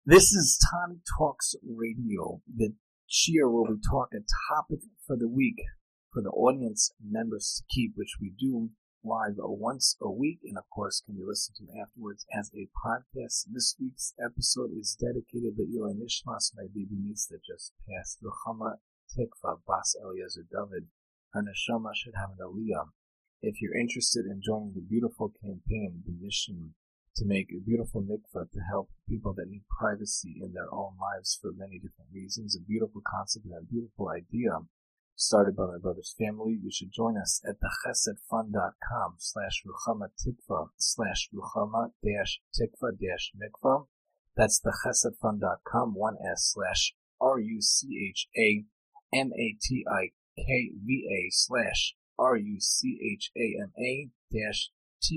This is Tani Talks Radio. The cheer where we talk a topic for the week for the audience members to keep, which we do live once a week, and of course can be listened to afterwards as a podcast. This week's episode is dedicated to Eli Nishmas, my baby niece that just passed, Ruchama Tikva Bas Eliezer David. Her neshama should have an aliyah. If you're interested in joining the beautiful campaign, the mission to make a beautiful mikvah to help people that need privacy in their own lives for many different reasons, a beautiful concept and a beautiful idea started by my brother's family. You should join us at thechesedfund.com/ruchama-tikva/ruchama-tikva-mikvah. That's thechesedfund.com, one S, /RUCHAMATIKVA/RUCHAMA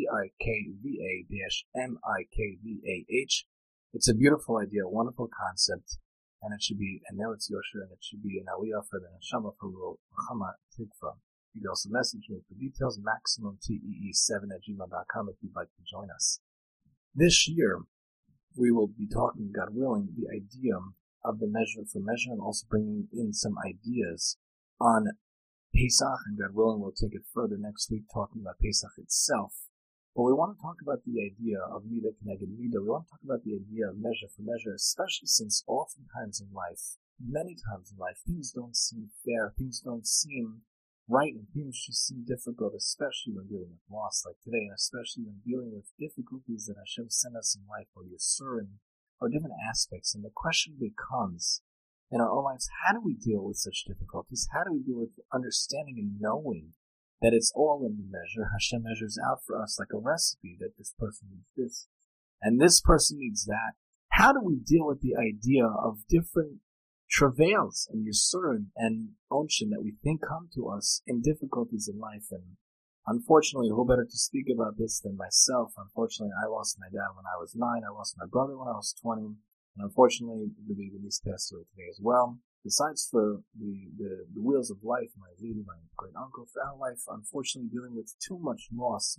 TIKVA-MIKVAH. It's a beautiful idea, a wonderful concept, and it should be, and now it's Yosher, and it should be an aliyah for the neshama for Ruchama Tikva. You can also message me for details, maximumtee7@gmail.com if you'd like to join us. This year, we will be talking, God willing, the idea of the measure for measure, and also bringing in some ideas on Pesach, and God willing, we'll take it further next week, talking about Pesach itself. But we want to talk about the idea of Midah Keneged Midah. We want to talk about the idea of measure for measure, especially since oftentimes in life, many times in life, things don't seem fair, things don't seem right, and things just seem difficult, especially when dealing with loss like today, and especially when dealing with difficulties that Hashem sent us in life, or Yisurim, or different aspects. And the question becomes, in our own lives, how do we deal with such difficulties? How do we deal with understanding and knowing that it's all in the measure? Hashem measures out for us like a recipe, that this person needs this, and this person needs that. How do we deal with the idea of different travails and Yisurim and Onshin that we think come to us in difficulties in life? And unfortunately, who better to speak about this than myself? Unfortunately, I lost my dad when I was 9, I lost my brother when I was 20, and unfortunately, the baby niece passed away today as well. Besides for the wheels of life, my lady, my great uncle, for our life, unfortunately dealing with too much loss,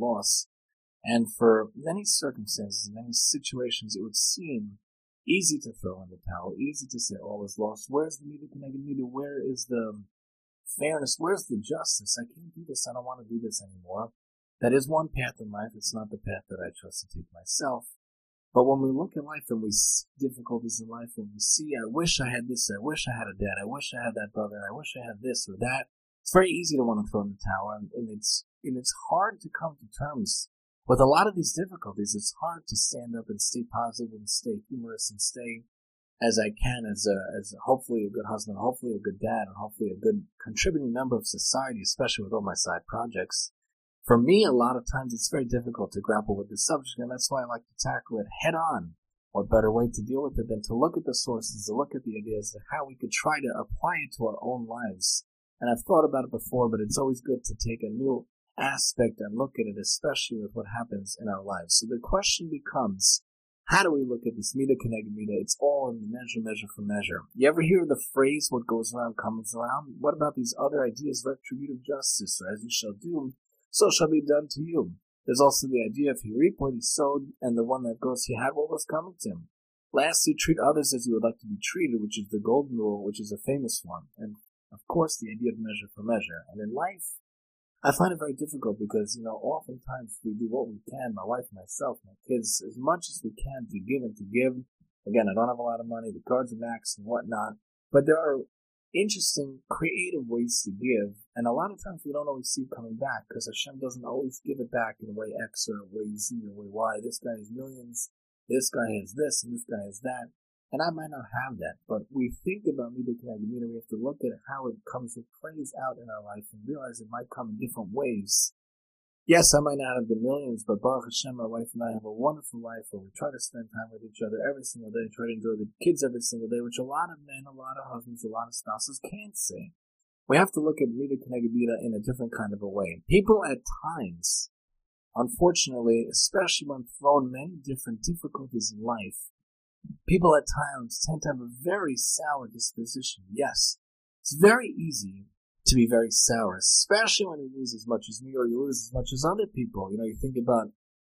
and for many circumstances, in many situations, it would seem easy to throw in the towel, easy to say all is lost. Where's the Midah Keneged Midah? Where is the fairness? Where's the justice? I can't do this. I don't want to do this anymore. That is one path in life. It's not the path that I trust to take myself. But when we look at life and we see difficulties in life and we see, I wish I had this, I wish I had a dad, I wish I had that brother, I wish I had this or that, it's very easy to want to throw in the towel, and it's hard to come to terms with a lot of these difficulties. It's hard to stand up and stay positive and stay humorous and stay as I can as hopefully a good husband, hopefully a good dad, and hopefully a good contributing member of society, especially with all my side projects. For me, a lot of times it's very difficult to grapple with this subject, and that's why I like to tackle it head on. What better way to deal with it than to look at the sources, to look at the ideas of how we could try to apply it to our own lives. And I've thought about it before, but it's always good to take a new aspect and look at it, especially with what happens in our lives. So the question becomes, how do we look at this Midah Keneged Midah? It's all in the measure for measure. You ever hear the phrase, what goes around comes around? What about these other ideas, retributive justice, or as you shall do, so shall be done to you? There's also the idea, if he reaped what he sowed, and the one that goes, he had what was coming to him. Lastly, treat others as you would like to be treated, which is the golden rule, which is a famous one. And, of course, the idea of measure for measure. And in life, I find it very difficult because, oftentimes we do what we can, my wife, myself, my kids, as much as we can to give and to give. Again, I don't have a lot of money, the cards are maxed and whatnot, but there are interesting, creative ways to give, and a lot of times we don't always see it coming back, because Hashem doesn't always give it back in way X or way Z or way Y. This guy has millions, this guy has this, and this guy has that, and I might not have that, but we think about Midah Keneged Midah, we have to look at how it plays out in our life, and realize it might come in different ways. Yes, I might not have the millions, but Baruch Hashem, my wife and I have a wonderful life where we try to spend time with each other every single day, try to enjoy the kids every single day, which a lot of men, a lot of husbands, a lot of spouses can't say. We have to look at Midah Keneged Midah in a different kind of a way. People at times, unfortunately, especially when thrown many different difficulties in life, people at times tend to have a very sour disposition. Yes, it's very easy to be very sour, especially when you lose as much as me or you lose as much as other people. You think about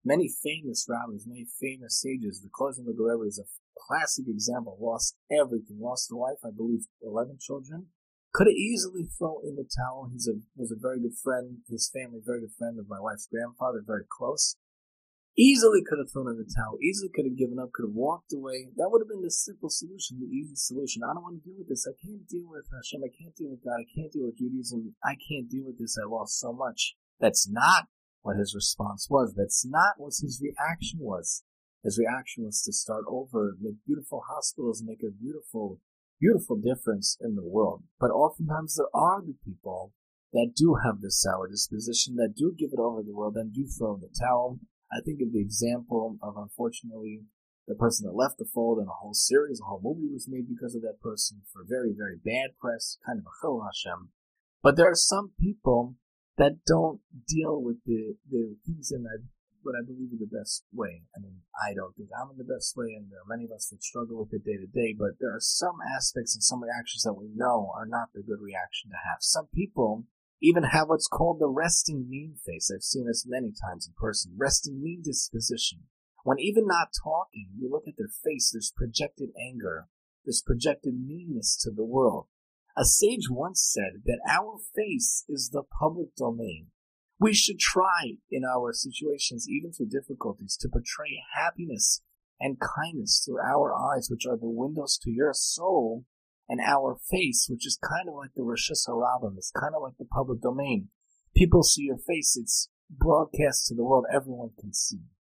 Many famous rabbis, many famous sages. The Kozin Rebbe is a classic example. Lost everything. Lost a wife, I believe 11 children. Could have easily thrown in the towel. He was a very good friend. His family, very good friend of my wife's grandfather, very close. Easily could have thrown in the towel. Easily could have given up. Could have walked away. That would have been the simple solution, the easy solution. I don't want to deal with this. I can't deal with Hashem. I can't deal with God. I can't deal with Judaism. I can't deal with this. I lost so much. That's not what his response was. That's not what his reaction was. His reaction was to start over, make beautiful hospitals, make a beautiful difference in the world. But oftentimes there are the people that do have this sour disposition, that do give it over the world, and do throw in the towel. I think of the example of, unfortunately, the person that left the fold, and a whole series, a whole movie was made because of that person for very, very bad press, kind of a chil Hashem. But there are some people that don't deal with the things in what I believe is the best way. I mean, I don't think I'm in the best way, and there are many of us that struggle with it day to day, but there are some aspects and some reactions that we know are not the good reaction to have. Some people even have what's called the resting mean face. I've seen this many times in person. Resting mean disposition. When even not talking, you look at their face, there's projected anger, there's projected meanness to the world. A sage once said that our face is the public domain. We should try in our situations, even through difficulties, to portray happiness and kindness through our eyes, which are the windows to your soul, and our face, which is kind of like the Rishus HaRabim, it's kind of like the public domain. People see your face, it's broadcast to the world, everyone can see.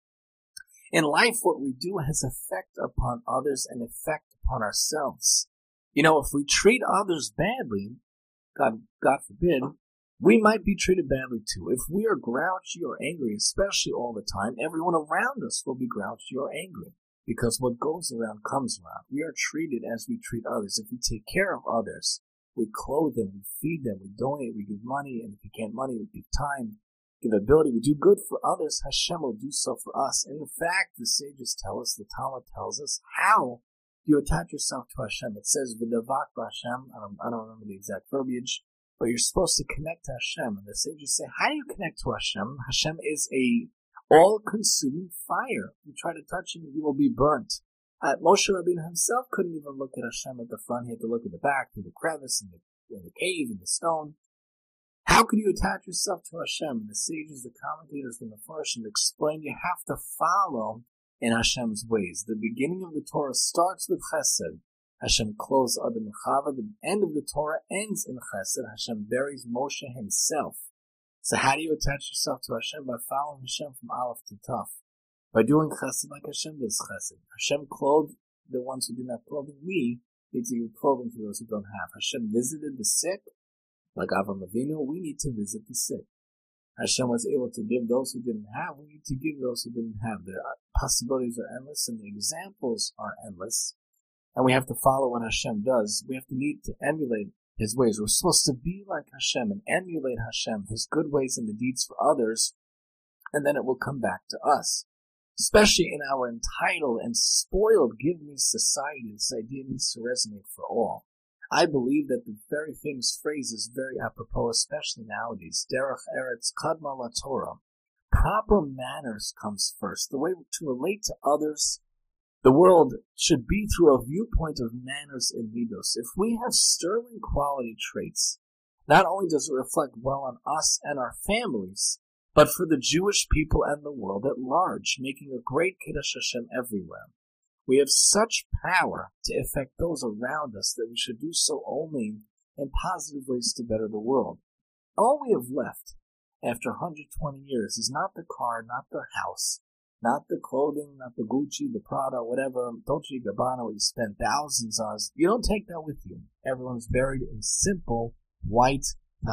In life, what we do has effect upon others and effect upon ourselves. You know, if we treat others badly, God forbid, we might be treated badly too. If we are grouchy or angry, especially all the time, everyone around us will be grouchy or angry. Because what goes around comes around. We are treated as we treat others. If we take care of others, we clothe them, we feed them, we donate, we give money, and if we can't money, we give time, give ability, we do good for others, Hashem will do so for us. And in fact, the sages tell us, the Talmud tells us, how do you attach yourself to Hashem? It says, V'davak b'Hashem, I don't remember the exact verbiage, but you're supposed to connect to Hashem. And the sages say, how do you connect to Hashem? Hashem is a all-consuming fire. You try to touch him, you will be burnt. Moshe Rabbeinu himself couldn't even look at Hashem at the front. He had to look at the back, through the crevice, in the cave, in the stone. How could you attach yourself to Hashem? The sages, the commentators, the Mefarshim explain you have to follow in Hashem's ways. The beginning of the Torah starts with Chesed. Hashem clothes Adam and Chava. The end of the Torah ends in Chesed. Hashem buries Moshe himself. So how do you attach yourself to Hashem? By following Hashem from Aleph to Taf. By doing Chesed like Hashem does Chesed. Hashem clothed the ones who didn't have clothing. We need to give clothing to those who don't have. Hashem visited the sick, like Avraham Avinu. We need to visit the sick. Hashem was able to give those who didn't have. We need to give those who didn't have. The possibilities are endless and the examples are endless. And we have to follow what Hashem does. We have to need to emulate His ways. We're supposed to be like Hashem and emulate Hashem, His good ways and the deeds for others, and then it will come back to us. Especially in our entitled and spoiled give-me society, this idea needs to resonate for all. I believe that the very famous phrase is very apropos, especially nowadays. Derech Eretz Kadma LaTorah. Proper manners comes first. The way to relate to others, the world, should be through a viewpoint of manners and midos. If we have sterling quality traits, not only does it reflect well on us and our families, but for the Jewish people and the world at large, making a great Kiddush Hashem everywhere. We have such power to affect those around us that we should do so only in positive ways to better the world. All we have left after 120 years is not the car, not the house, not the clothing, not the Gucci, the Prada, whatever, Dolce & Gabbana, what you spend thousands on. You don't take that with you. Everyone's buried in simple, white,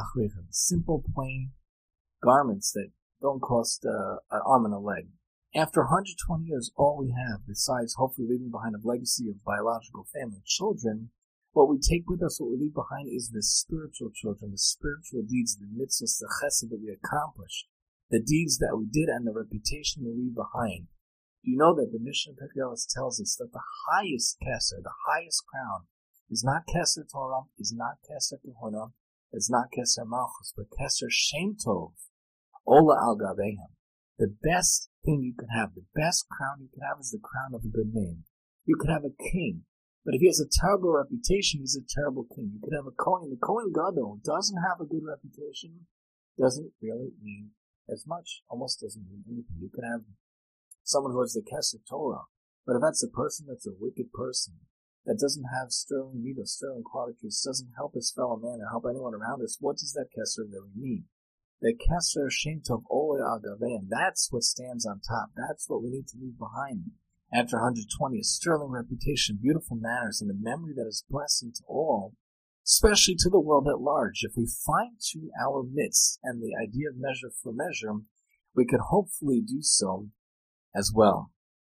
simple, plain garments that don't cost an arm and a leg. After 120 years, all we have, besides hopefully leaving behind a legacy of biological family and children, what we take with us, what we leave behind, is the spiritual children, the spiritual deeds, the mitzvahs, the chesed that we accomplished, the deeds that we did, and the reputation we leave behind. Do you know that the Mishnah Pekelos tells us that the highest keser, the highest crown, is not keser Torah, is not keser Kehuna, is not keser Malchus, but keser Shem Tov, Ola al Gabehem. The best thing you could have, the best crown you could have is the crown of a good name. You could have a king, but if he has a terrible reputation, he's a terrible king. You could have a Kohen. The Kohen Gadol doesn't have a good reputation, doesn't really mean as much, almost doesn't mean anything. You could have someone who has the Keser Torah, but if that's a person that's a wicked person, that doesn't have sterling midah, sterling qualities, doesn't help his fellow man or help anyone around us, what does that Keser really mean? The Keser Shem Tov Ole Agave, and that's what stands on top. That's what we need to leave behind. After 120, a sterling reputation, beautiful manners, and a memory that is blessing to all, especially to the world at large. If we fine-tune our midst and the idea of measure for measure, we could hopefully do so as well.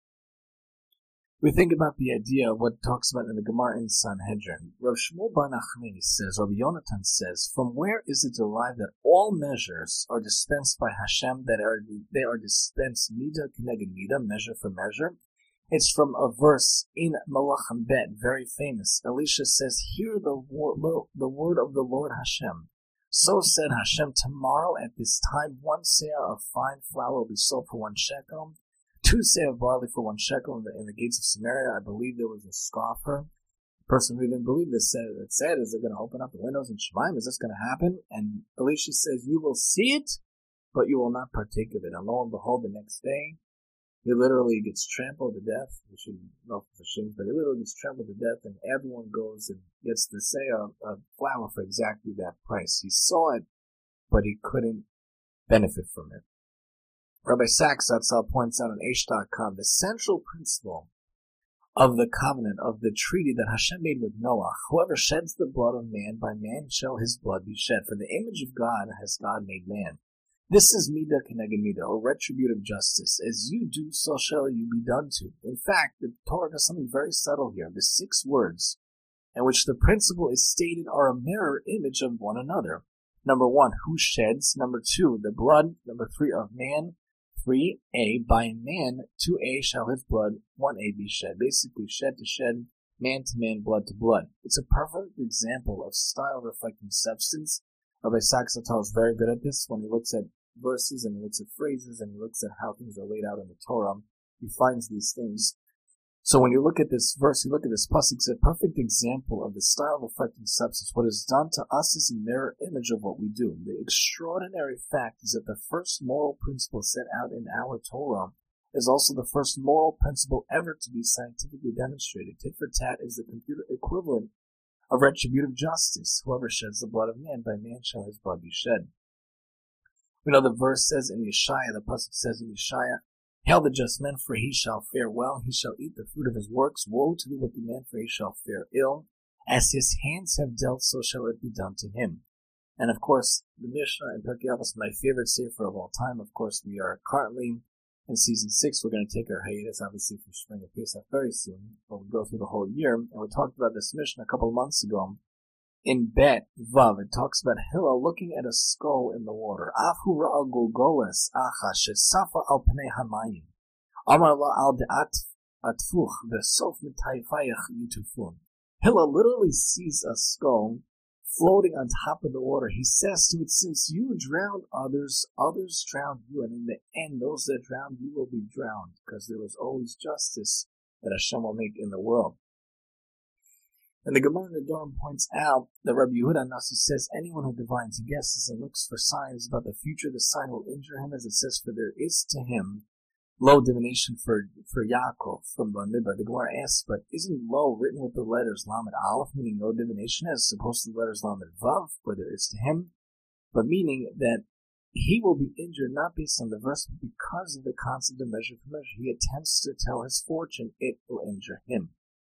We think about the idea of what talks about in the Gemara in Sanhedrin. Rav Shmuel Bar Nachmani says, Rabbi Yonatan says, from where is it derived that all measures are dispensed by Hashem, that they are dispensed midah keneged midah, measure for measure? It's from a verse in Malachim Bet, very famous. Elisha says, hear the word of the Lord Hashem. So said Hashem, tomorrow at this time, 1 seah of fine flour will be sold for 1 shekel. 2 seah of barley for 1 shekel in the gates of Samaria. I believe there was a scoffer. The person who didn't believe this said, is they're going to open up the windows in Shemaim? Is this going to happen? And Elisha says, you will see it, but you will not partake of it. And lo and behold, the next day, he literally gets trampled to death. We should know for shame, but he literally gets trampled to death, and everyone goes and gets the seah of flour for exactly that price. He saw it, but he couldn't benefit from it. Rabbi Sachs Zatzal points out on Aish.com, the central principle of the covenant, of the treaty that Hashem made with Noah, whoever sheds the blood of man, by man shall his blood be shed. For the image of God has God made man. This is midah keneged midah, or retributive justice. As you do, so shall you be done to. In fact, the Torah does something very subtle here. The 6 words in which the principle is stated are a mirror image of one another. Number 1, who sheds? Number 2, the blood. Number 3, of man. 3a, by man, 2a shall his blood, 1a be shed. Basically, shed to shed, man to man, blood to blood. It's a perfect example of style reflecting substance. Rabbi Sachs is very good at this. When he looks at verses and he looks at phrases and he looks at how things are laid out in the Torah, he finds these things. So when you look at this verse, you look at this pasuk, it's a perfect example of the style reflecting substance. What is done to us is a mirror image of what we do. The extraordinary fact is that the first moral principle set out in our Torah is also the first moral principle ever to be scientifically demonstrated. Tit for tat is the computer equivalent of retributive justice. Whoever sheds the blood of man, by man shall his blood be shed. We know the verse says in Yeshaya, the pasuk says in Yeshaya, hail the just man, for he shall fare well. He shall eat the fruit of his works. Woe to the wicked man, for he shall fare ill. As his hands have dealt, so shall it be done to him. And of course, the Mishnah in Pirkei Avos, my favorite sefer of all time. Of course, we are currently in season 6. We're going to take our hiatus, obviously, for spring and Pesach very soon. But we'll go through the whole year. And we talked about this Mishnah a couple of months ago. In Bet Vav, it talks about Hillel looking at a skull in the water. Afu ra'al gulgoles acha shesafa al pnei hamayim. Amar la al de'at atfuch v'sof mitayfayach yutufun. Hillel literally sees a skull floating on top of the water. He says to it, since you drowned others, others drowned you, and in the end, those that drowned you will be drowned, because there was always justice that Hashem will make in the world. And the Gemara in Nedarim points out that Rabbi Yehuda Nasi says, anyone who divines, guesses, and looks for signs about the future, the sign will injure him, as it says, for there is to him low divination for Yaakov from Bamidbar. The Gemara asks, but isn't low written with the letters Lamed Aleph, meaning no divination, as opposed to the letters Lamed Vav, where there is to him, but meaning that he will be injured not based on the verse, but because of the concept of measure for measure. He attempts to tell his fortune, it will injure him.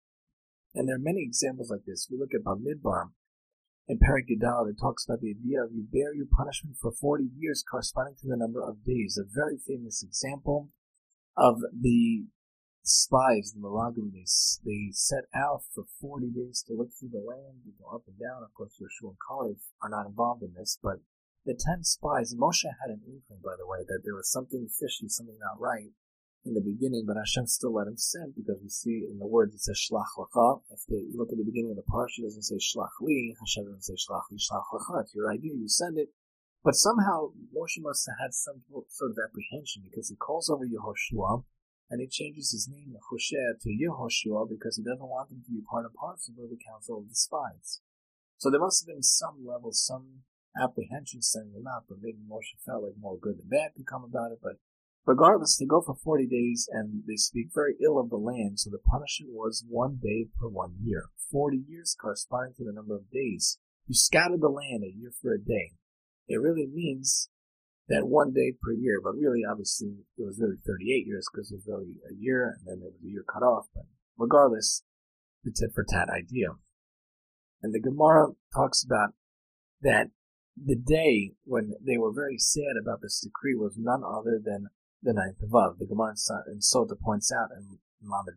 And there are many examples like this. We look at Bamidbar in Perek Yudal, it talks about the idea of you bear your punishment for 40 years, corresponding to the number of days. A very famous example of the spies, the Meragim. They set out for 40 days to look through the land, to go up and down. Of course, Yeshua and Caliph are not involved in this, but the 10 spies, Moshe had an inkling, by the way, that there was something fishy, something not right in the beginning, but Hashem still let him send, because we see in the words it says Shlach Lecha. If you look at the beginning of the parsha, it doesn't say Shlach Li, Hashem doesn't say Shlach Li, Shlach Lecha. It's your idea, you send it. But somehow Moshe must have had some sort of apprehension, because he calls over Yehoshua and he changes his name Hoshea to Yehoshua because he doesn't want them to be part and parcel of the council of the spies. So there must have been some level, some apprehension setting them up, but maybe Moshe felt like more good than bad could come about it. But regardless, they go for 40 days and they speak very ill of the land, so the punishment was 1 day per 1 year. 40 years corresponding to the number of days. You scatter the land a year for a day. It really means that 1 day per year, but really, obviously, it was really 38 years because it was really a year, and then there was a year cut off. But regardless, the tit-for-tat idea. And the Gemara talks about that the day when they were very sad about this decree was none other than the 9th of Av. The Gemara in Sota points out in Lamed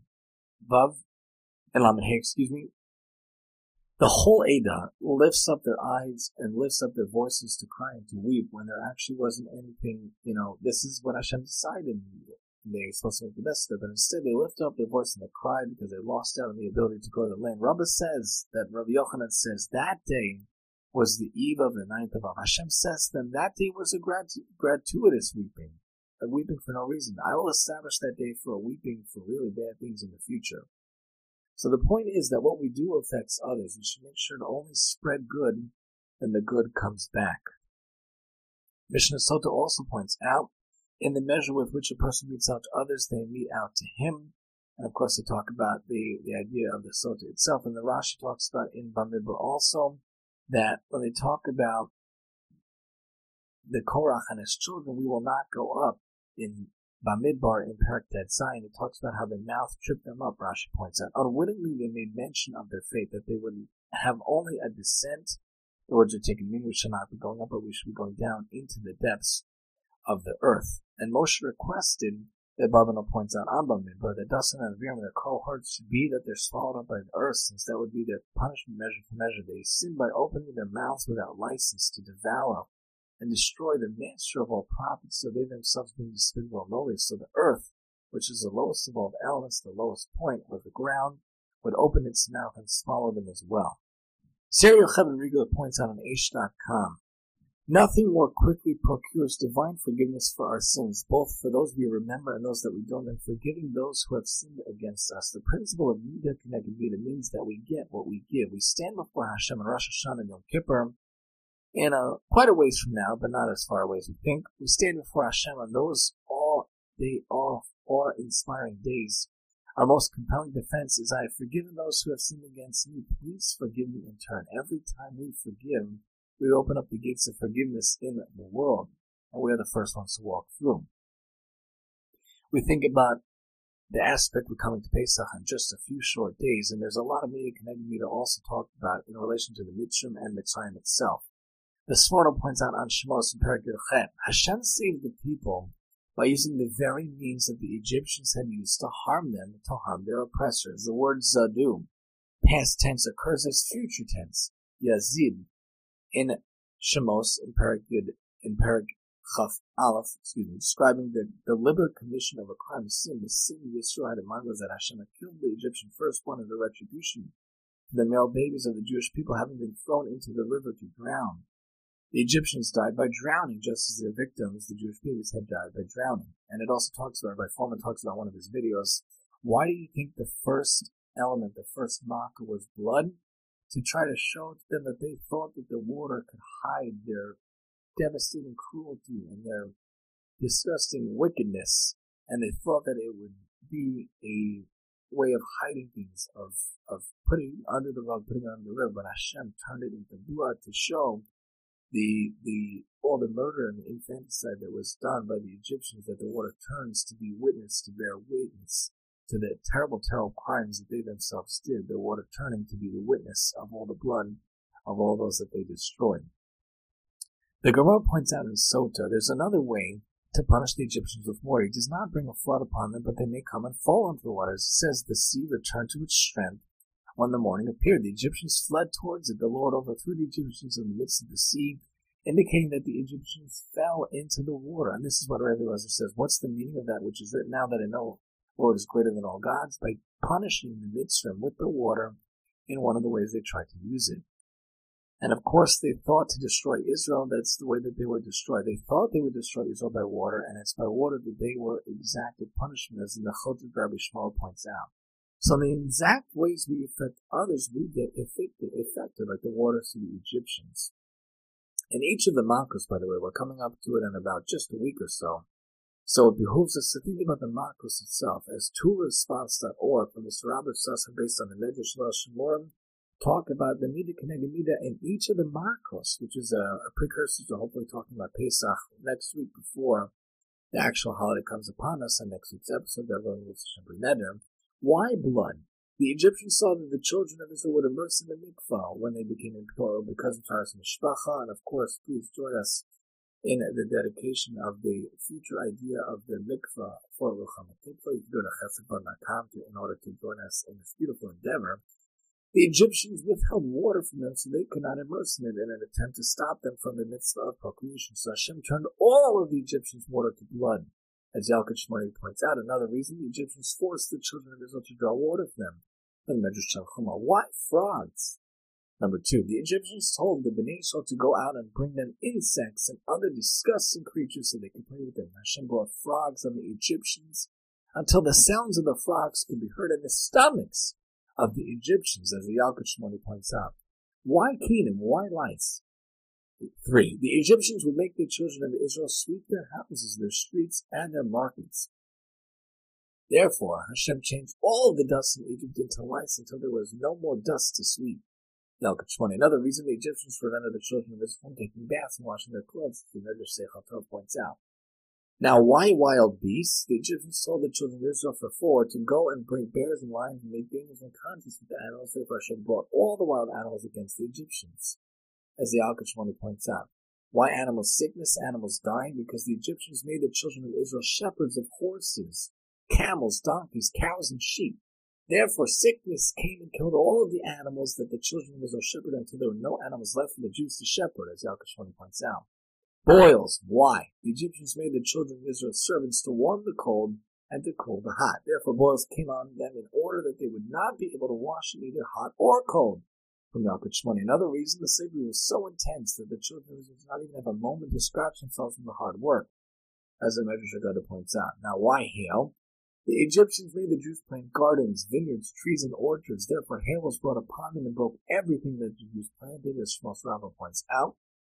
Hey, the whole Eidah lifts up their eyes and lifts up their voices to cry and to weep when there actually wasn't anything, this is what Hashem decided. They were supposed to make the best of it, but instead they lift up their voice and they cry because they lost out on the ability to go to the land. Rabbi Yochanan says that day was the eve of the 9th of Av. Hashem says to them that day was a gratuitous weeping, a weeping for no reason. I will establish that day for a weeping for really bad things in the future. So the point is that what we do affects others. We should make sure to only spread good, and the good comes back. Mishnah Sota also points out, in the measure with which a person meets out to others, they meet out to him. And of course they talk about the idea of the Sota itself. And the Rashi talks about in Bamidbar also, that when they talk about the Korach and his children, we will not go up. In Bamidbar, in Perek Tet Zayin, it talks about how the mouth tripped them up, Rashi points out. Unwittingly, they made mention of their fate, that they would have only a descent. The words are taken, meaning we should not be going up, but we should be going down into the depths of the earth. And Moshe requested, that Barbanel points out on Bamidbar, that Dasan and Aviram and their cohorts should be that they're swallowed up by the earth, since that would be their punishment measure for measure. They sinned by opening their mouths without license to devour and destroy the master of all prophets, so they themselves being despicable and lowly. So the earth, which is the lowest of all the elements, the lowest point of the ground, would open its mouth and swallow them as well. Sarah Yocheved Riegler points out on Aish.com, nothing more quickly procures divine forgiveness for our sins, both for those we remember and those that we don't, and forgiving those who have sinned against us. The principle of Midah K'neged Midah means that we get what we give. We stand before Hashem on Rosh Hashanah and Yom Kippur, in quite a ways from now, but not as far away as we think. We stand before Hashem on those awe-inspiring days. Our most compelling defense is, I have forgiven those who have sinned against me. Please forgive me in turn. Every time we forgive, we open up the gates of forgiveness in the world, and we are the first ones to walk through. We think about the aspect we're coming to Pesach in just a few short days, and there's a lot of Midah K'neged Midah also talked about in relation to the Mitzrayim and Mitzrayim itself. The Sforno points out on Shemos in Perek Yochet, Hashem saved the people by using the very means that the Egyptians had used to harm them, to harm their oppressors. The word Zadu, past tense, occurs as future tense, Yazid, in Shemos in Perek Chaf Aleph, describing the deliberate commission of a crime, sin. The sin Yisrael had in mind was that Hashem had killed the Egyptian firstborn as a retribution for the male babies of the Jewish people having been thrown into the river to drown. The Egyptians died by drowning, just as their victims, the Jewish babies, had died by drowning. And it also talks about, Rabbi Foreman talks about one of his videos, why do you think the first element, the first marker was blood? To try to show to them that they thought that the water could hide their devastating cruelty and their disgusting wickedness. And they thought that it would be a way of hiding things, of putting under the rug, putting it under the river. But Hashem turned it into blood to show all the murder and the infanticide that was done by the Egyptians, that the water turns to be witness, to bear witness to the terrible, terrible crimes that they themselves did, the water turning to be the witness of all the blood of all those that they destroyed. The Gemara points out in Sota, there's another way to punish the Egyptians with water. He does not bring a flood upon them, but they may come and fall into the waters. It says, the sea returned to its strength when the morning appeared. The Egyptians fled towards it. The Lord overthrew the Egyptians in the midst of the sea, indicating that the Egyptians fell into the water. And this is what Rabbi Elazar says. What's the meaning of that which is written, now that I know the Lord is greater than all gods? By punishing the Mitzrayim with the water in one of the ways they tried to use it. And of course, they thought to destroy Israel, that's the way that they were destroyed. They thought they would destroy Israel by water, and it's by water that they were exacted punishment, as the Nechot Rabbi Shmuel points out. So in the exact ways we affect others, we get affected like the waters to the Egyptians. And each of the Makos, by the way, we're coming up to it in about just a week or so. So it behooves us to think about the Makos itself, as TorahResponse.org from the Sarabar Sasa based on the Medrash Shmurim, talk about the Mida Keneged Mida in each of the Makos, which is a precursor to hopefully talking about Pesach next week before the actual holiday comes upon us on next week's episode. Everyone needs to bring that in. Why blood? The Egyptians saw that the children of Israel would immerse in the mikvah when they became impure because of Taras Mishpacha, and of course, please join us in the dedication of the future idea of the mikvah for Rucham HaTikva. You can go to chesed.com in order to join us in this beautiful endeavor. The Egyptians withheld water from them so they could not immerse in it in an attempt to stop them from the mitzvah of procreation. So Hashem turned all of the Egyptians' water to blood. As Yalkut Shmoni points out, another reason the Egyptians forced the children of Israel to draw water from them. And Medrash Tanchuma, why frogs? Number 2, the Egyptians told the Bnei Israel to go out and bring them insects and other disgusting creatures so they could play with them. Hashem brought frogs on the Egyptians until the sounds of the frogs could be heard in the stomachs of the Egyptians, as the Yalkut Shmoni points out. Why Canaan? Why lice? 3, the Egyptians would make the children of Israel sweep their houses, their streets, and their markets. Therefore, Hashem changed all the dust in Egypt into lice until there was no more dust to sweep. Yalkut Shmoni, another reason the Egyptians prevented the children of Israel from taking baths and washing their clothes, as the Medrash Seichel Tov points out. Now, why wild beasts? The Egyptians told the children of Israel for 4 to go and bring bears and lions and make dangerous and contests with the animals. Therefore, Hashem brought all the wild animals against the Egyptians. As the Yalkut Shmoni points out. Why animal sickness? Animals dying? Because the Egyptians made the children of Israel shepherds of horses, camels, donkeys, cows, and sheep. Therefore, sickness came and killed all of the animals that the children of Israel shepherded until there were no animals left for the Jews to shepherd, as Yalkut Shmoni points out. Boils. Why? The Egyptians made the children of Israel servants to warm the cold and to cool the hot. Therefore, boils came on them in order that they would not be able to wash in either hot or cold. From Yalkut Shmoni. Another reason, the slavery was so intense that the children of Israel did not even have a moment to scratch themselves from the hard work, as the Medrash Haggadah points out. Now, why hail? The Egyptians made the Jews plant gardens, vineyards, trees, and orchards. Therefore, hail was brought upon them and broke everything that the Jews planted, as Shmuel Rambam points out.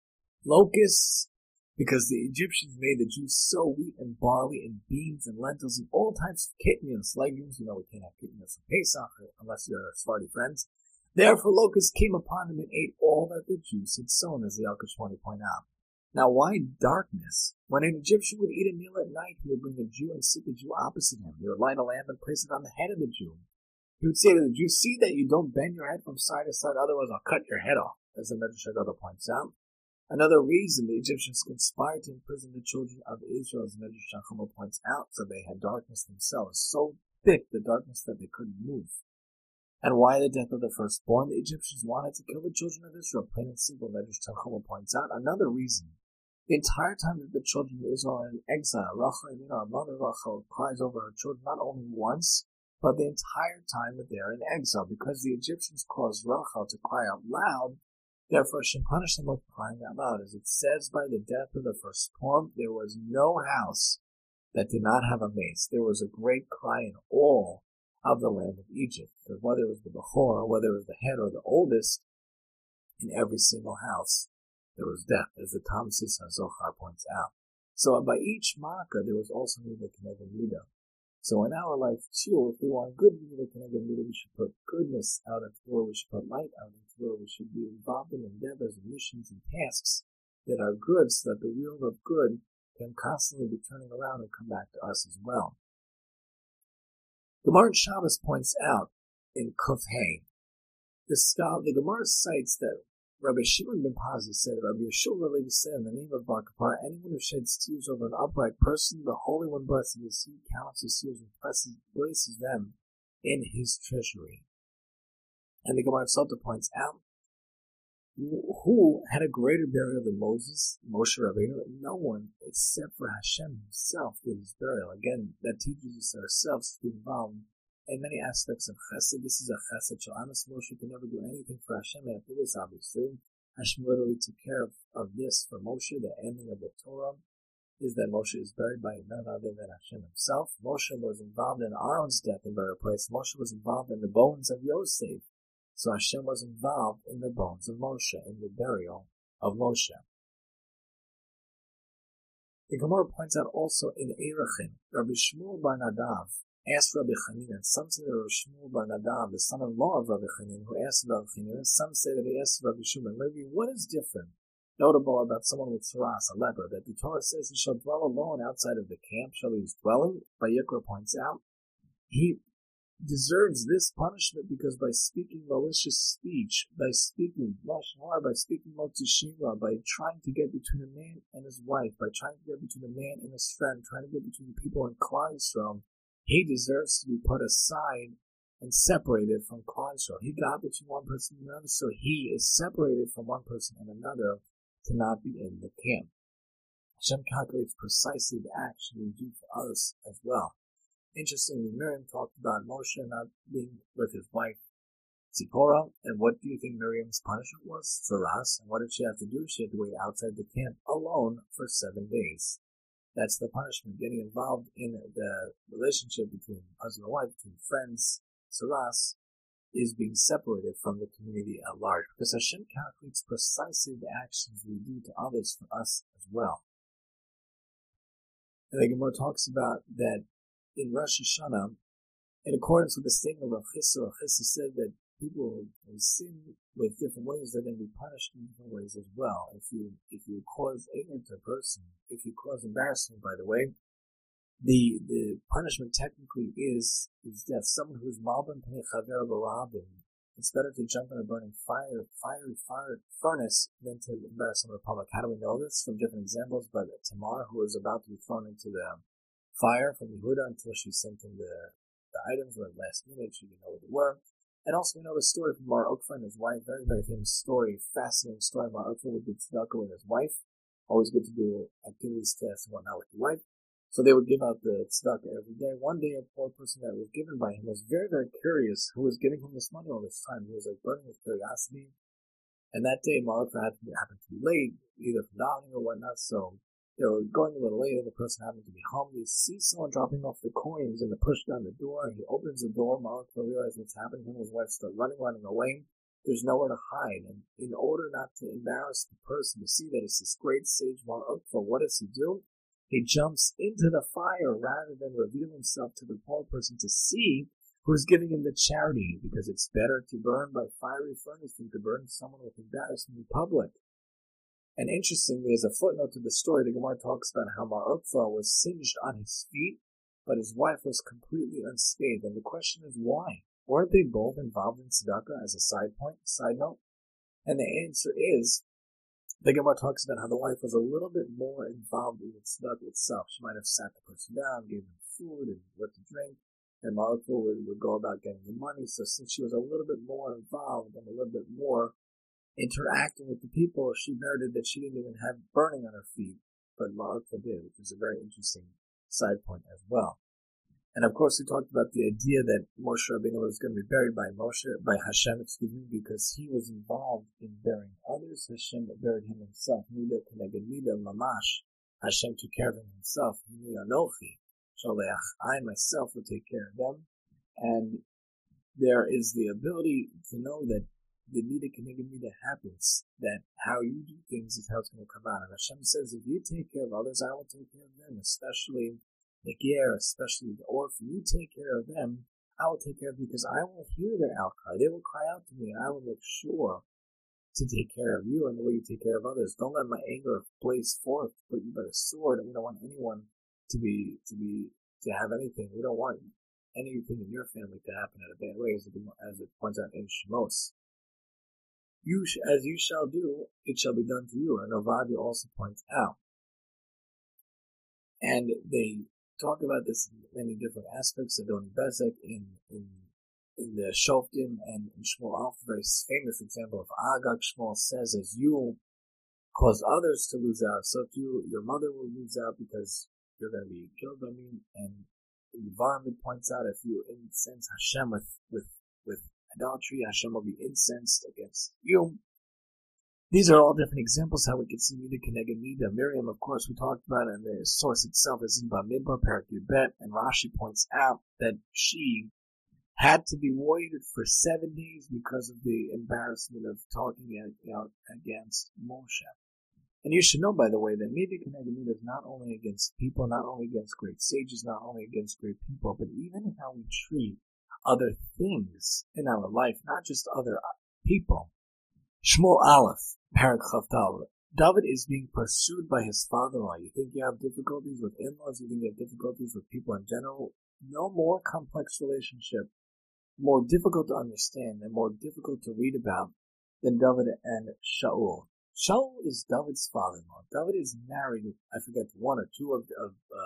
Locusts, because the Egyptians made the Jews sow wheat and barley and beans and lentils and all types of kitnios, legumes. You know, we can't have kitnios for Pesach unless you're our Sephardi friends. Therefore, locusts came upon them and ate all that the Jews had sown, as the Yalkut Shmoni point out. Now, why darkness? When an Egyptian would eat a meal at night, he would bring a Jew and sit the Jew opposite him. He would light a lamp and place it on the head of the Jew. He would say to the Jew, see that you don't bend your head from side to side, otherwise I'll cut your head off, as the Medrash Haggadah points out. Another reason the Egyptians conspired to imprison the children of Israel, as the Medrash Tanchuma points out, so they had darkness themselves, so thick the darkness that they couldn't move. And why the death of the firstborn? The Egyptians wanted to kill the children of Israel, plain and simple. Medrash Tanchuma points out. Another reason, the entire time that the children of Israel are in exile, Rachel, our mother Rachel, cries over her children not only once, but the entire time that they are in exile, because the Egyptians caused Rachel to cry out loud. Therefore, Hashem punished them with crying out loud. As it says, by the death of the firstborn, there was no house that did not have a mace. There was a great cry in all of the land of Egypt. Because whether it was the Bechor, whether it was the head or the oldest, in every single house there was death, as the Tam Sisa Zohar points out. So by each Makkah there was also Mida Keneged Mida. So in our life too, if we want good Mida Keneged Mida, we should put goodness out into the world, we should put light out into the world, we should be involved in endeavors and missions and tasks that are good, so that the wheel of good can constantly be turning around and come back to us as well. Gemara Shabbos points out in Kuf Hey, the Gemara cites that Rabbi Shimon ben Pazi said, Rabbi Yeshua related to say in the name of Bar Kapara, anyone who sheds tears over an upright person, the Holy One blesses his seed, counts his tears, and places them in his treasury. And the Gemara Sota points out, who had a greater burial than Moses, Moshe Rabbeinu? No one except for Hashem himself did his burial. Again, that teaches us ourselves to be involved in many aspects of chesed. This is a chesed. Shalamas Moshe can never do anything for Hashem after this, obviously. Hashem literally took care of this for Moshe. The ending of the Torah is that Moshe is buried by none other than Hashem himself. Moshe was involved in Aaron's death and burial place. Moshe was involved in the bones of Yosef. So Hashem was involved in the bones of Moshe, in the burial of Moshe. The Gemara points out also in Erechim, Rabbi Shmuel bar Nadav asked Rabbi Chanina, and some say that Rabbi Shmuel bar Nadav, the son-in-law of Rabbi Chanina, who asked Rabbi Chanina, and some say that he asked Rabbi Shmuel, Levi, what is different, notable about someone with tsaras, a leper, that the Torah says he shall dwell alone outside of the camp, shall be his dwelling? Vayikra points out, he deserves this punishment because by speaking malicious speech, by speaking lashon hara, by speaking motzi sheva, by trying to get between a man and his wife, by trying to get between a man and his friend, trying to get between the people in Klal Yisrael, he deserves to be put aside and separated from Klal Yisrael. He got between one person and another, so he is separated from one person and another to not be in the camp. Hashem calculates precisely the action we do for us as well. Interestingly, Miriam talked about Moshe not being with his wife, Zipporah, and what do you think Miriam's punishment was? Tsaras. And what did she have to do? She had to wait outside the camp alone for 7 days. That's the punishment, getting involved in the relationship between husband and wife, between friends. Tsaras is being separated from the community at large, because Hashem calculates precisely the actions we do to others for us as well. And the Gemara talks about that in Rosh Hashanah, in accordance with the statement of Rav Chisda said that people who sin with different ways, they're going to be punished in different ways as well. If you cause ignorance to a person, if you cause embarrassment, by the way, the punishment technically is death. Someone who is malban pnei chaver b'rabim, it's better to jump in a burning fiery furnace than to embarrass someone in public. How do we know this? From different examples, but Tamar, who was about to be thrown into the fire from Yehuda until she sent him the items, or at last minute she didn't know what they were. And also we know the story from Mar Ukva and his wife, very, very famous story, fascinating story. Mar Ukva would do tzedakah with his wife, always good to do activities, tests, and whatnot with the wife. So they would give out the tzedakah every day. One day a poor person that was given by him was very, very curious who was giving him this money all this time. He was like burning his curiosity. And that day Mar Ukva happened to be late, either from davening or whatnot, so they were going a little later. The person happened to be home. He sees someone dropping off the coins and they push down the door. He opens the door. Mar Ukva realizes what's happening. Him and his wife start running away. There's nowhere to hide. And in order not to embarrass the person, to see that it's this great sage Mar Ukva, what does he do? He jumps into the fire rather than reveal himself to the poor person to see who's giving him the charity, because it's better to burn by fiery furnace than to burn someone with embarrassment in public. And interestingly, as a footnote to the story, the Gemara talks about how Mar Ukva was singed on his feet, but his wife was completely unscathed. And the question is why? Weren't they both involved in tzedakah as a side note? And the answer is, the Gemara talks about how the wife was a little bit more involved in the tzedakah itself. She might have sat the person down, gave them food and what to drink, and Mar Ukva would go about getting the money. So since she was a little bit more involved and a little bit more interacting with the people, she merited that she didn't even have burning on her feet, but Mar Ukva did, which is a very interesting side point as well. And of course, we talked about the idea that Moshe Rabbeinu was going to be buried by Hashem, because he was involved in burying others. Hashem buried him himself. Nida Keneged Nida Mamash. Hashem took care of him himself. Anochi Shaleach. I myself will take care of them. And there is the ability to know that the Nida Keneged Nida happens, that how you do things is how it's going to come out. And Hashem says, if you take care of others, I will take care of them, especially the ger, especially the orphan. You take care of them, I will take care of you, because I will hear their outcry. They will cry out to me, and I will make sure to take care of you and the way you take care of others. Don't let my anger blaze forth, put you by the sword. And we don't want anyone to have anything. We don't want anything in your family to happen in a bad way, as it points out in Shemos. As you shall do, it shall be done to you. And Ovadia also points out. And they talk about this in many different aspects. Adoni Bezek in the Shoftim and in Shmuel Alf, a very famous example of Agag. Shmuel says, as you cause others to lose out, so too your mother will lose out because you're going to be killed by me. And the environment points out, if you incense Hashem with idolatry, Hashem will be incensed against you. These are all different examples how we can see Mida Keneged Mida. Miriam, of course, we talked about, and the source itself is in Bamidbar, Parak Yudbet, and Rashi points out that she had to be voided for 7 days because of the embarrassment of talking out against Moshe. And you should know, by the way, that Mida Keneged Mida is not only against people, not only against great sages, not only against great people, but even in how we treat other things in our life, not just other people. Shmuel Aleph, Parak Chavtal. David is being pursued by his father-in-law. You think you have difficulties with in-laws? You think you have difficulties with people in general? No more complex relationship, more difficult to understand and more difficult to read about than David and Shaul. Shaul is David's father-in-law. David is married, I forget, one or two of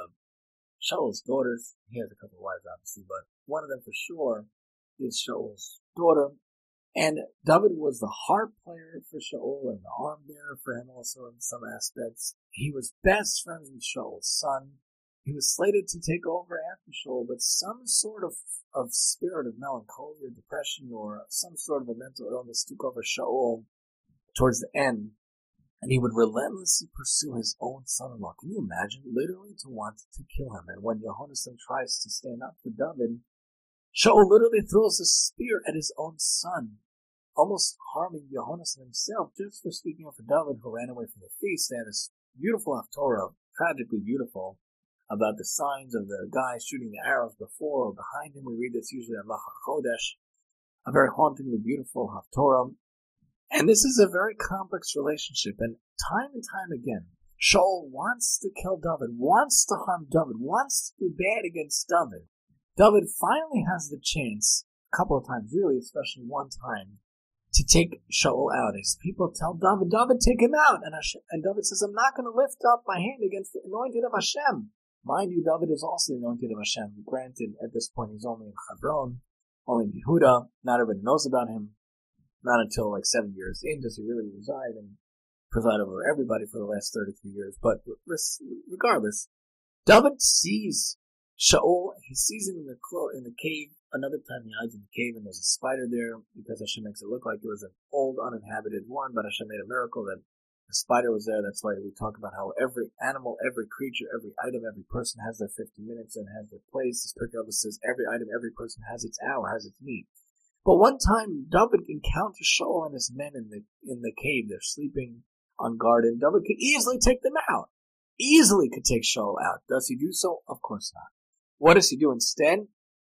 Shaul's daughters. He has a couple of wives, obviously, but one of them for sure is Shaul's daughter. And David was the harp player for Shaul and the arm bearer for him also in some aspects. He was best friends with Shaul's son. He was slated to take over after Shaul, but some sort of spirit of melancholy or depression or some sort of a mental illness took over Shaul towards the end. And he would relentlessly pursue his own son-in-law. Can you imagine? Literally to want to kill him. And when Yehonasan tries to stand up for David, Shaul literally throws a spear at his own son, almost harming Yehonasan himself just for speaking up for David, who ran away from the feast. They had this beautiful Haftorah, tragically beautiful, about the signs of the guy shooting the arrows before or behind him. We read this usually on Lach HaChodesh, a very hauntingly beautiful Haftorah. And this is a very complex relationship, and time again, Shaul wants to kill David, wants to harm David, wants to do bad against David. David finally has the chance, a couple of times really, especially one time, to take Shaul out. As people tell David, take him out. And David says, I'm not going to lift up my hand against the anointed of Hashem. Mind you, David is also the anointed of Hashem. Granted, at this point, he's only in Hebron, only in Yehuda. Not everybody knows about him. Not until like 7 years in does he really reside and preside over everybody for the last 33 years. But regardless, David sees Shaul. He sees him in the cave. Another time he hides in the cave and there's a spider there because Hashem makes it look like it was an old uninhabited one, but Hashem made a miracle that the spider was there. That's why we talk about how every animal, every creature, every item, every person has their 50 minutes and has their place. This Pirkei Avos says every item, every person has its hour, has its need. But one time, David encounters Shaul and his men in the cave. They're sleeping unguarded. David could easily take them out. Easily could take Shaul out. Does he do so? Of course not. What does he do instead?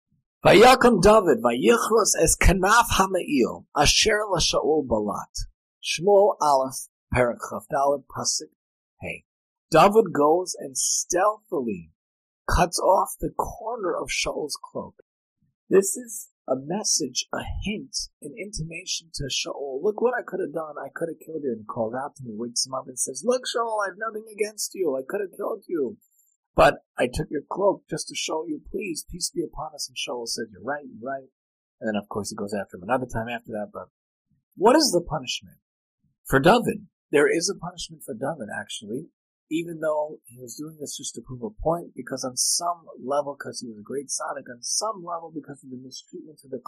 Vayakam David, vayichros es kanaf ha'me'il, asher la Shaul balat. Shmuel Aleph, Parak Chavdalad, Pasuk Hey. David goes and stealthily cuts off the corner of Shaul's cloak. This is a message, a hint, an intimation to Shaul. Look what I could have done. I could have killed you. And he calls out to me, wakes him up and says, look, Shaul, I have nothing against you. I could have killed you. But I took your cloak just to show you, please, peace be upon us. And Shaul said, you're right. And then, of course, he goes after him another time after that. But what is the punishment? For David, there is a punishment for David, actually, even though he was doing this just to prove a point, because on some level, because he was a great tzaddik, on some level, because of the mistreatment of the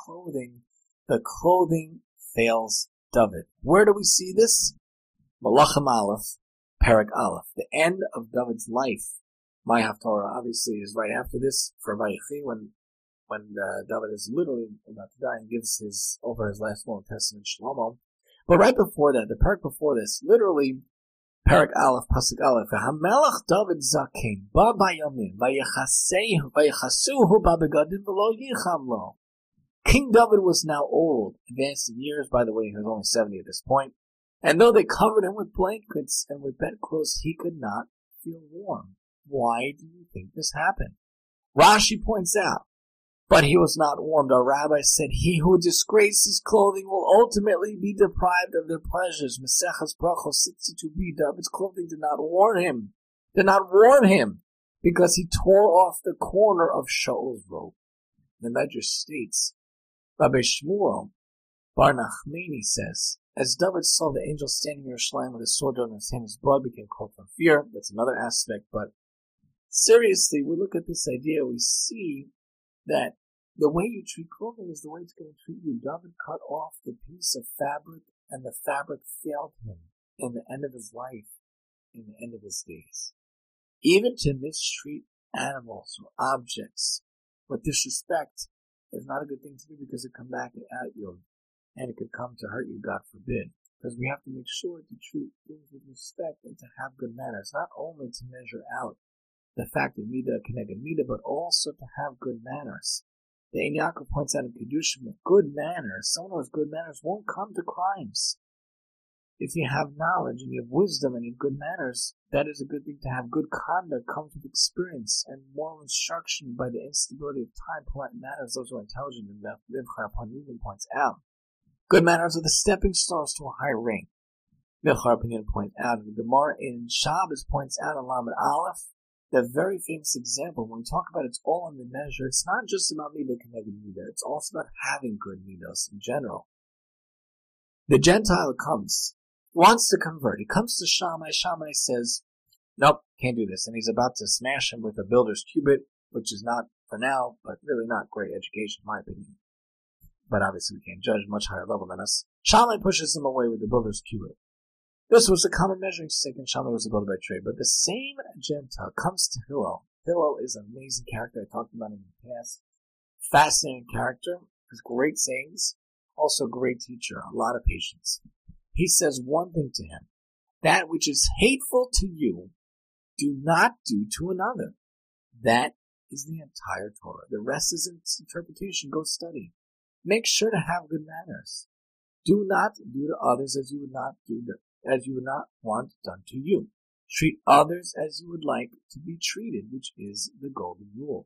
clothing fails David. Where do we see this? Malachim Aleph, Parak Aleph, the end of David's life. My Haftorah obviously is right after this for Vayechi, when David is literally about to die and gives over his last will and testament Shlomo. But right before that, the parak before this, literally, Parak Aleph, Pasuk Aleph, HaMelech David Zaken, Ba Bayamim, Vayechasuhu Ba Begadim V'lo Yicham Lo. King David was now old, advanced in years. By the way, he was only 70 at this point. And though they covered him with blankets and with bedclothes, he could not feel warm. Why do you think this happened? Rashi points out, but he was not warmed. Our rabbi said, he who disgraces clothing will ultimately be deprived of their pleasures. Maseches Brachos 62b, David's clothing did not warm him, because he tore off the corner of Shaul's robe. The Medrash states, Rabbi Shmuel Bar Nachmani says, as David saw the angel standing in Yerushalayim with a sword in his hand, his blood became cold from fear. That's another aspect, but seriously, we look at this idea, we see that the way you treat clothing is the way it's going to treat you. David cut off the piece of fabric, and the fabric failed him. in the end of his life, in the end of his days. Even to mistreat animals or objects with disrespect is not a good thing to do, because it come back at you, and it could come to hurt you, God forbid. Because we have to make sure to treat things with respect and to have good manners, not only to measure out the fact of Midah Keneged Midah, but also to have good manners. The Ein Yaakov points out in Kedushin that good manners, someone who has good manners won't come to crimes. If you have knowledge and you have wisdom and you have good manners, that is a good thing to have. Good conduct comes with experience and moral instruction by the instability of time, polite manners. Those who are intelligent, and Minchar Panivin points out. Good manners are the stepping stones to a higher rank. Minchar Panivin points out, the Gemara in Shabbos points out in Lamed Aleph, the very famous example. When we talk about it's all in the measure, it's not just about Midah Keneged Midah, it's also about having good Midos in general. The Gentile comes, wants to convert. He comes to Shammai. Shammai says, nope, can't do this. And he's about to smash him with a builder's cubit, which is not, for now, but really not great education, in my opinion. But obviously we can't judge much higher level than us. Shammai pushes him away with the builder's cubit. This was a common measuring stick, and Shammai was a builder by trade. But the same Gentile comes to Hillel. Hillel is an amazing character. I talked about him in the past. Fascinating character. Has great sayings. Also a great teacher. A lot of patience. He says one thing to him. That which is hateful to you, do not do to another. That is the entire Torah. The rest is its interpretation. Go study. Make sure to have good manners. Do not do to others as you would not want done to you. Treat others as you would like to be treated, which is the golden rule.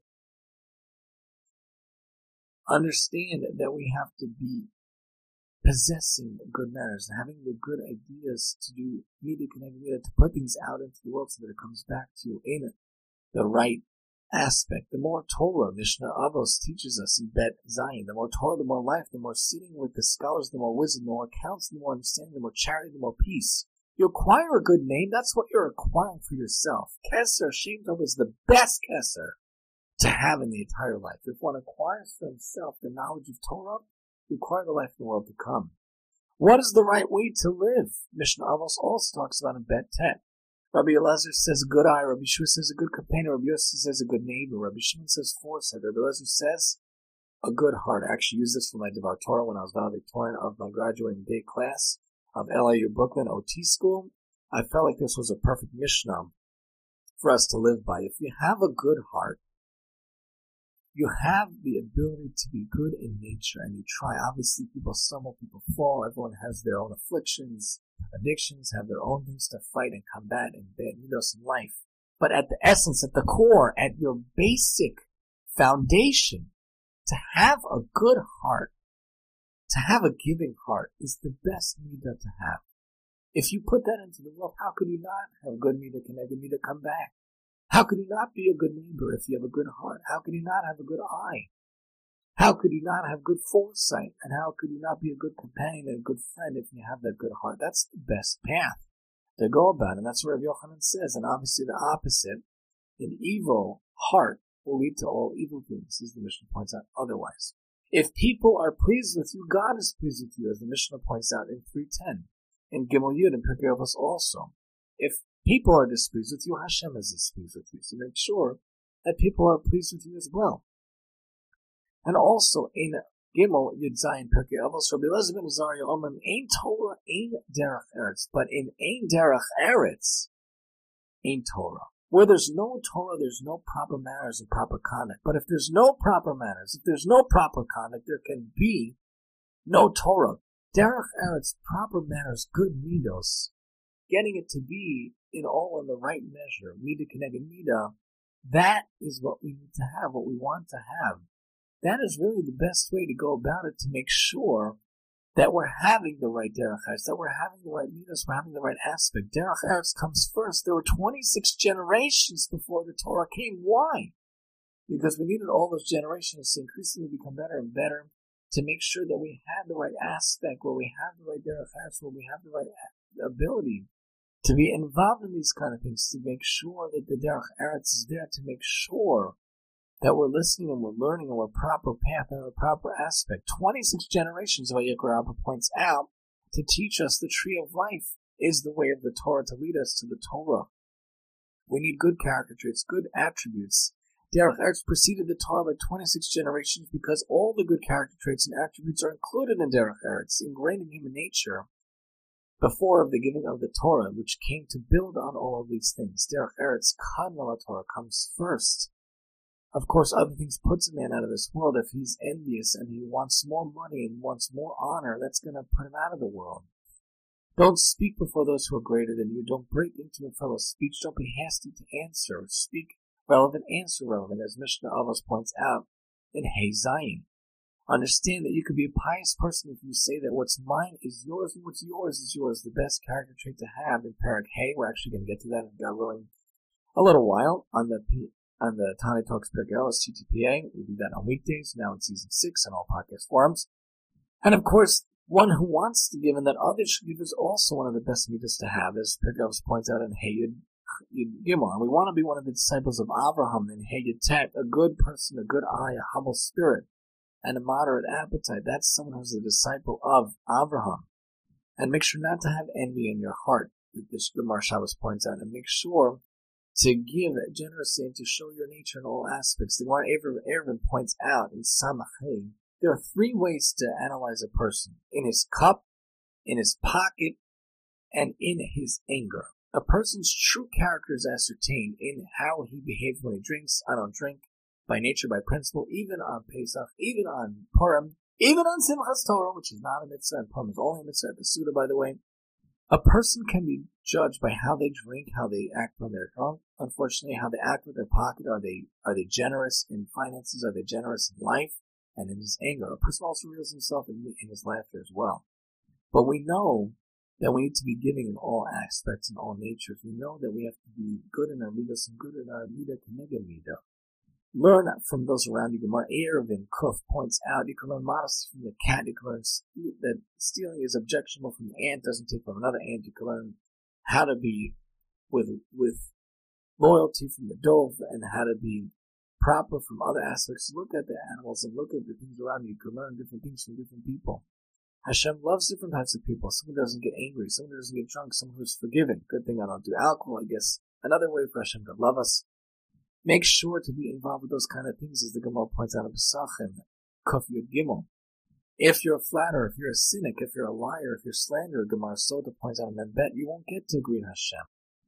Understand that we have to be possessing good manners, having the good ideas to do Midah Keneged Midah, to put things out into the world so that it comes back to you in the right aspect. The more Torah Mishnah Avos teaches us in Bet Zion, the more Torah, the more life, the more sitting with the scholars, the more wisdom, the more counsel, the more understanding, the more charity, the more peace. You acquire a good name, that's what you're acquiring for yourself. Keser, Shem Tov, is the best Keser to have in the entire life. If one acquires for himself the knowledge of Torah, you acquire the life in the world to come. What is the right way to live? Mishnah Avos also talks about in Bet Tet. Rabbi Elazar says a good eye, Rabbi Shua says a good companion, Rabbi Yossi says a good neighbor, Rabbi Shimon says foresight, Rabbi Elazar says a good heart. I actually used this for my Devar Torah when I was valedictorian of my graduating day class of LIU Brooklyn OT school. I felt like this was a perfect Mishnah for us to live by. If you have a good heart, you have the ability to be good in nature, and you try. Obviously, people stumble, people fall, everyone has their own afflictions, addictions, have their own things to fight and combat and bad midos in life. But at the essence, at the core, at your basic foundation, to have a good heart, to have a giving heart, is the best midah to have. If you put that into the world, how could you not have good midah Keneged Midah come back? How could you not be a good neighbor if you have a good heart? How could you not have a good eye? How could you not have good foresight? And how could you not be a good companion and a good friend if you have that good heart? That's the best path to go about, and that's what Rabbi Yochanan says. And obviously the opposite, an evil heart will lead to all evil things, as the Mishnah points out otherwise. If people are pleased with you, God is pleased with you, as the Mishnah points out in 3:10. In Gimel Yud and Pirkei Avos also. If people are displeased with you, Hashem is displeased with you. So make sure that people are pleased with you as well. And also in Gimel Yud Zayin Pirkei Avos, Rabbi Elazar ben Azariah Omer, Ein Torah, Ein Derech Eretz. But in Ein Derech Eretz, Ein Torah. Where there's no Torah, there's no proper manners and proper conduct. But if there's no proper manners, if there's no proper conduct, there can be no Torah. Derech Eretz, proper manners, good midos, getting it to be in all in the right measure, Midah Keneged Midah, that is what we need to have, what we want to have. That is really the best way to go about it, to make sure that we're having the right Derech Eretz, that we're having the right midos, we're having the right aspect. Derech Eretz comes first. There were 26 generations before the Torah came. Why? Because we needed all those generations to increasingly become better and better, to make sure that we have the right aspect, where we have the right Derech Eretz, where we have the right ability to be involved in these kind of things, to make sure that the Derech Eretz is there, to make sure that we're listening and we're learning and we're proper path and a proper aspect. 26 generations, of Vayikra Abba points out, to teach us the tree of life is the way of the Torah to lead us to the Torah. We need good character traits, good attributes. Derech Eretz preceded the Torah by 26 generations because all the good character traits and attributes are included in Derech Eretz, ingrained in human nature, before the giving of the Torah, which came to build on all of these things. Derech Eretz, Kadmon Torah, comes first. Of course, other things puts a man out of this world. If he's envious and he wants more money and wants more honor, that's going to put him out of the world. Don't speak before those who are greater than you. Don't break into a fellow's speech. Don't be hasty to answer. Speak relevant, answer relevant, as Mishnah Avos points out in Hey Zayin. Understand that you could be a pious person if you say that what's mine is yours and what's yours is yours. The best character trait to have in Parak Hey. We're actually going to get to that in God willing a little while on the Tani Talks Parak Ellis TTPA. We do that on weekdays. Now in season 6 on all podcast forums. And of course, one who wants to give and that others should give is also one of the best midas to have, as Parak Ellis points out in Hey Yud Gimel. We want to be one of the disciples of Avraham in Hey Yud Tet, a good person, a good eye, a humble spirit, and a moderate appetite. That's someone who's a disciple of Avraham. And make sure not to have envy in your heart, the Gemara Shabbos points out, and make sure to give generously and to show your nature in all aspects. The Gemara Eruvin points out in Samachay, there are 3 ways to analyze a person: in his cup, in his pocket, and in his anger. A person's true character is ascertained in how he behaves when he drinks. I don't drink. By nature, by principle, even on Pesach, even on Purim, even on Simchas Torah, which is not a mitzvah, and Purim is only a mitzvah at the Suda, by the way. A person can be judged by how they drink, how they act when they're drunk. Unfortunately, how they act with their pocket. Are they generous in finances? Are they generous in life? And in his anger. A person also reveals himself in his laughter as well. But we know that we need to be giving in all aspects, in all natures. We know that we have to be good in our midas and good in our midah keneged midah. Learn from those around you. Gemara Eruvin Kuf points out you can learn modesty from the cat. You can learn that stealing is objectionable from the ant, doesn't take from another ant. You can learn how to be with loyalty from the dove and how to be proper from other aspects. Look at the animals and look at the things around you. You can learn different things from different people. Hashem loves different types of people. Someone doesn't get angry. Someone doesn't get drunk. Someone who's forgiving. Good thing I don't do alcohol, I guess. Another way for Hashem to love us. Make sure to be involved with those kind of things, as the Gemara points out in Pesachim, Kuf Yud Gimel. If you're a flatterer, if you're a cynic, if you're a liar, if you're a slanderer, Gemara Sota points out in Membet, you won't get to agree with Hashem.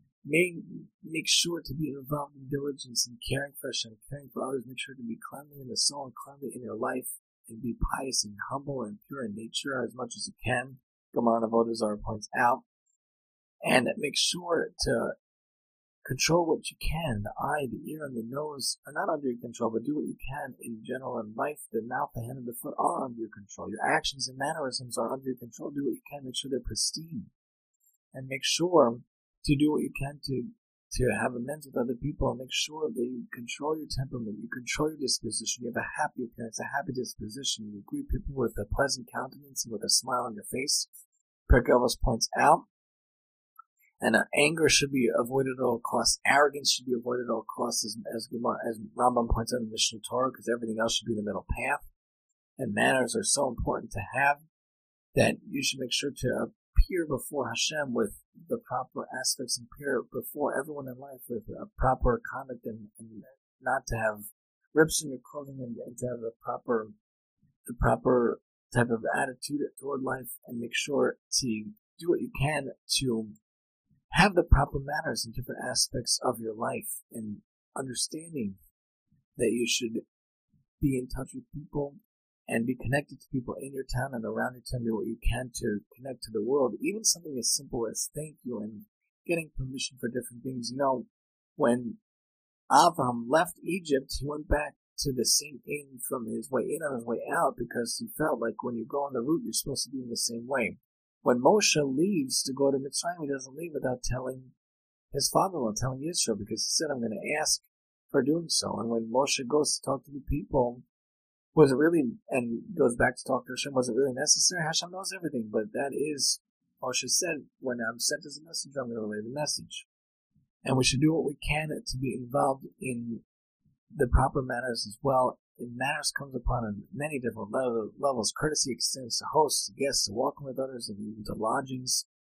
Make sure to be involved in diligence and caring for Hashem, caring for others. Make sure to be cleanly in the soul and cleanly in your life, and be pious and humble and pure in nature as much as you can. Gemara Avodah Zarah points out. And make sure to control what you can. The eye, the ear, and the nose are not under your control, but do what you can in general in life. The mouth, the hand, and the foot are under your control. Your actions and mannerisms are under your control. Do what you can. Make sure they're pristine. And make sure to do what you can to have amends with other people, and make sure that you control your temperament, you control your disposition, you have a happy appearance, a happy disposition, you greet people with a pleasant countenance and with a smile on your face. Parak Elvis points out. And anger should be avoided at all costs. Arrogance should be avoided at all costs, as Rambam points out in the Mishnah Torah, because everything else should be the middle path. And manners are so important to have that you should make sure to appear before Hashem with the proper aspects and appear before everyone in life with a proper conduct and not to have rips in your clothing and to have the proper type of attitude toward life, and make sure to do what you can to have the proper manners in different aspects of your life, and understanding that you should be in touch with people and be connected to people in your town and around your town. Do what you can to connect to the world. Even something as simple as thank you and getting permission for different things. You know, when Avraham left Egypt, he went back to the same inn from his way in on his way out, because he felt like when you go on the route, you're supposed to be in the same way. When Moshe leaves to go to Mitzrayim, he doesn't leave without telling his father-in-law, telling Yisro, because he said, I'm going to ask for doing so. And when Moshe goes to talk to the people, was it really, and goes back to talk to Hashem, was it really necessary? Hashem knows everything, but that is, Moshe said, when I'm sent as a messenger, I'm going to relay the message. And we should do what we can to be involved in the proper manners as well. And manners comes upon on many different levels. Courtesy extends to hosts, to guests, to walking with others, and even to lodgings.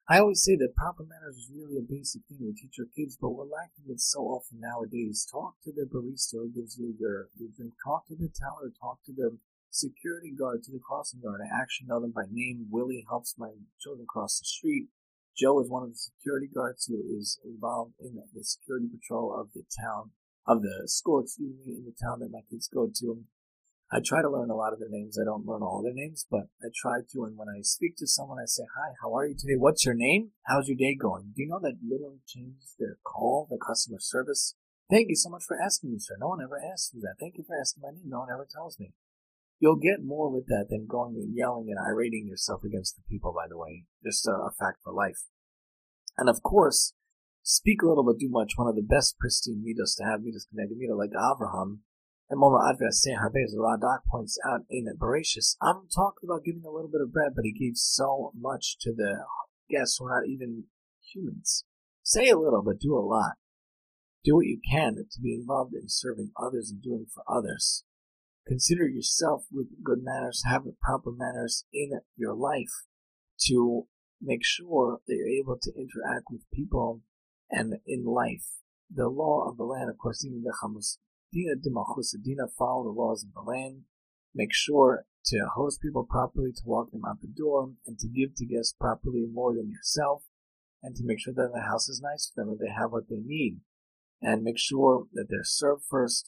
I always say that proper manners is really a basic thing we teach our kids, but we're lacking it so often nowadays. Talk to the barista who gives you your drink. Talk to the teller. Talk to the security guard, to the crossing guard. I actually know them by name. Willie helps my children cross the street. Joe is one of the security guards who is involved in the security patrol of the school, in the town that my kids go to. I try to learn a lot of their names. I don't learn all their names, but I try to. And when I speak to someone, I say, "Hi, how are you today? What's your name? How's your day going?" Do you know that literally changes their call, the customer service? Thank you so much for asking me, sir. No one ever asks me that. Thank you for asking my name. No one ever tells me. You'll get more with that than going and yelling and irating yourself against the people, by the way. Just a fact for life. And of course, speak little but do much. One of the best pristine midos to have, midos connected midah, like Avraham. And Moma Adveh Aseh Harbe, as the Radak points out in Bereshis, I'm talking about giving a little bit of bread, but he gave so much to the guests who are not even humans. Say a little, but do a lot. Do what you can to be involved in serving others and doing for others. Consider yourself with good manners, have the proper manners in your life to make sure that you're able to interact with people and in life. The law of the land, of course, Dina, follow the laws of the land. Make sure to host people properly, to walk them out the door, and to give to guests properly more than yourself, and to make sure that the house is nice for them, that they have what they need. And make sure that they're served first.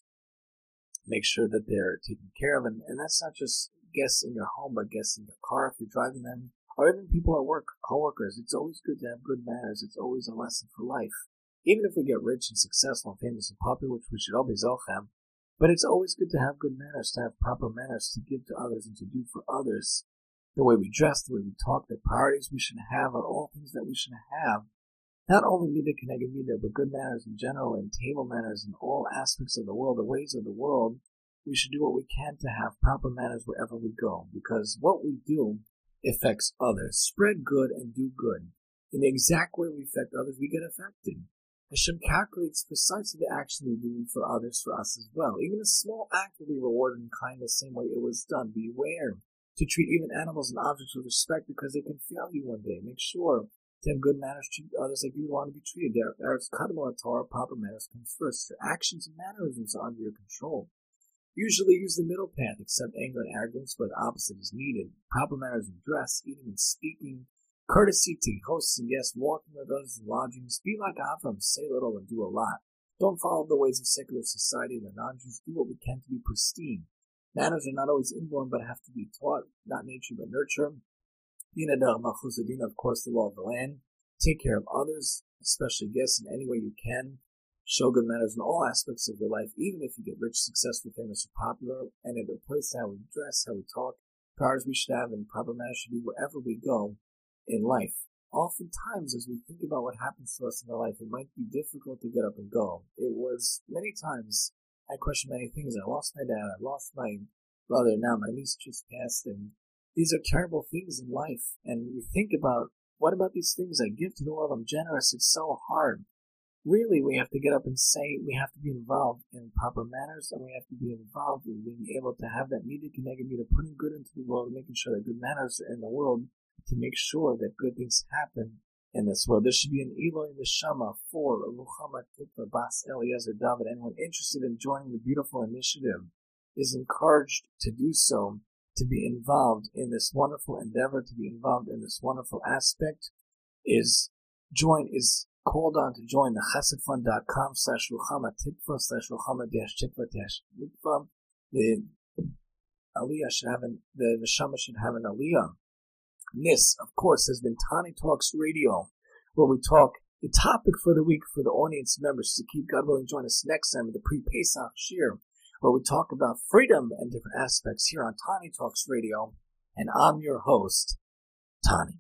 Make sure that they're taken care of. And that's not just guests in your home, but guests in your car if you're driving them, or even people at work, coworkers. It's always good to have good manners. It's always a lesson for life. Even if we get rich and successful and famous and popular, which we should always have, but it's always good to have good manners, to have proper manners, to give to others and to do for others. The way we dress, the way we talk, the priorities we should have are all things that we should have. Not only midah keneged midah, but good manners in general, and table manners in all aspects of the world, the ways of the world. We should do what we can to have proper manners wherever we go, because what we do affects others. Spread good and do good. In the exact way we affect others, we get affected. Hashem calculates precisely the action we do for others for us as well. Even a small act will be rewarded in kind the same way it was done. Beware to treat even animals and objects with respect, because they can fail you one day. Make sure to have good manners, treat others like you want to be treated. There's Kadmon Torah, proper manners comes first. Your actions and mannerisms are under your control. Usually use the middle path, except anger and arrogance, where the opposite is needed. Proper manners in dress, eating and speaking. Courtesy to hosts and guests, walking with others in lodgings. Be like Avram, say little and do a lot. Don't follow the ways of secular society and the non-Jews. Do what we can to be pristine. Manners are not always inborn, but have to be taught, not nature but nurture. Dina del Malchus, of course, the law of the land. Take care of others, especially guests, in any way you can. Show good manners in all aspects of your life, even if you get rich, successful, famous, or popular. And it applies to how we dress, how we talk, priorities we should have, and proper manners should be wherever we go in life. Oftentimes, as we think about what happens to us in our life, it might be difficult to get up and go. It was many times I questioned many things. I lost my dad, I lost my brother, now my niece just passed, and these are terrible things in life. And you think about, what about these things I give to the world? I'm generous. It's so hard. Really, we have to get up and say we have to be involved in proper manners, and we have to be involved in being able to have that midah keneged midah, putting good into the world, making sure that good manners are in the world, to make sure that good things happen in this world. There should be an Eloi Neshama for Ruchama Tikva Bas Eliezer David. Anyone interested in joining the beautiful initiative is encouraged to do so, to be involved in this wonderful endeavor, to be involved in this wonderful aspect, is called on to join the chessedfund.com/Ruchama Tikva/Ruchama-Tikva-Mikva. The Aliyah should have the Neshama should have an Aliyah. This, of course, has been Tani Talks Radio, where we talk the topic for the week for the audience members to keep. God willing, join us next time with the pre-Pesach Shir, where we talk about freedom and different aspects here on Tani Talks Radio. And I'm your host, Tani.